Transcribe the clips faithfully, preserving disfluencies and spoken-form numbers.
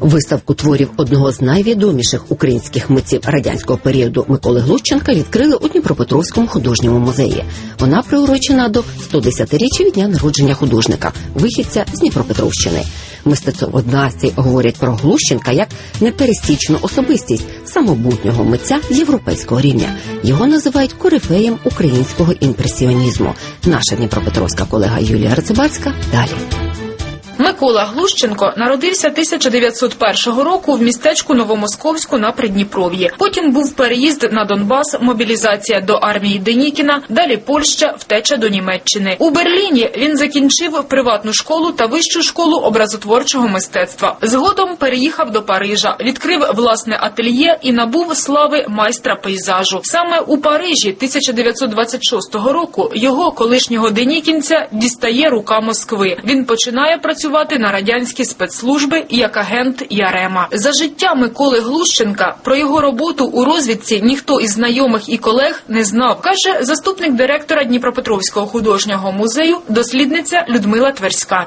Виставку творів одного з найвідоміших українських митців радянського періоду Миколи Глущенка відкрили у Дніпропетровському художньому музеї. Вона приурочена до сто десятиріччя від дня народження художника, вихідця з Дніпропетровщини. Мистецтвознавці говорять про Глущенка як непересічну особистість самобутнього митця європейського рівня. Його називають корифеєм українського імпресіонізму. Наша дніпропетровська колега Юлія Рацибарська далі. Микола Глущенко народився тисяча дев'ятсот першого року в містечку Новомосковську на Придніпров'ї. Потім був переїзд на Донбас, мобілізація до армії Денікіна, далі Польща, втеча до Німеччини. У Берліні він закінчив приватну школу та вищу школу образотворчого мистецтва. Згодом переїхав до Парижа, відкрив власне ательє і набув слави майстра пейзажу. Саме у Парижі тисяча дев'ятсот двадцять шостого року його колишнього денікінця дістає рука Москви. Він починає працювати на радянські спецслужби як агент Ярема. За життя Миколи Глущенка про його роботу у розвідці ніхто із знайомих і колег не знав, каже заступник директора Дніпропетровського художнього музею, дослідниця Людмила Тверська.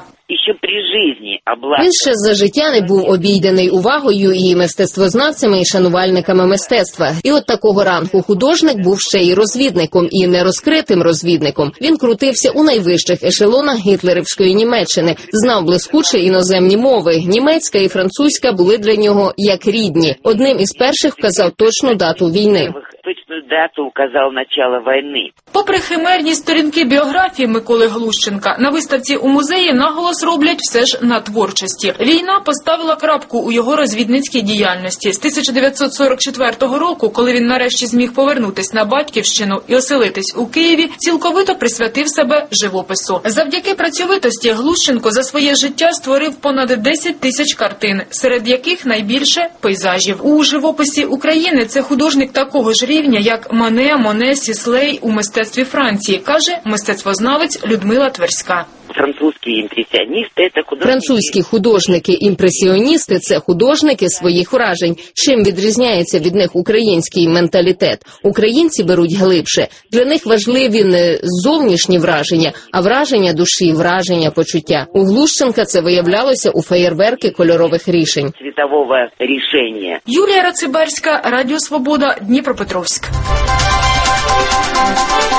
Він ще за життя не був обійдений увагою і мистецтвознавцями, і шанувальниками мистецтва. І от такого ранку художник був ще й розвідником, і нерозкритим розвідником. Він крутився у найвищих ешелонах гітлерівської Німеччини, знав блискуче іноземні мови. Німецька і французька були для нього як рідні. Одним із перших вказав точну дату війни. дату указав начало війни. Попри химерні сторінки біографії Миколи Глущенка, на виставці у музеї наголос роблять все ж на творчості. Війна поставила крапку у його розвідницькій діяльності. З тисяча дев'ятсот сорок четвертого року, коли він нарешті зміг повернутись на батьківщину і оселитись у Києві, цілковито присвятив себе живопису. Завдяки працьовитості Глущенко за своє життя створив понад десять тисяч картин, серед яких найбільше пейзажів. У живописі України це художник такого ж рівня, як Мане, Моне, Сіслей у мистецтві Франції, каже мистецтвознавець Людмила Тверська. Французькі імпресіоністи – це художники. Французькі художники-імпресіоністи – це художники своїх вражень. Чим відрізняється від них український менталітет? Українці беруть глибше. Для них важливі не зовнішні враження, а враження душі, враження почуття. У Глущенка це виявлялося у феєрверки кольорових рішень. Цвітового рішення. Юлія Рацибарська, Радіо Свобода, Дніпропетровськ.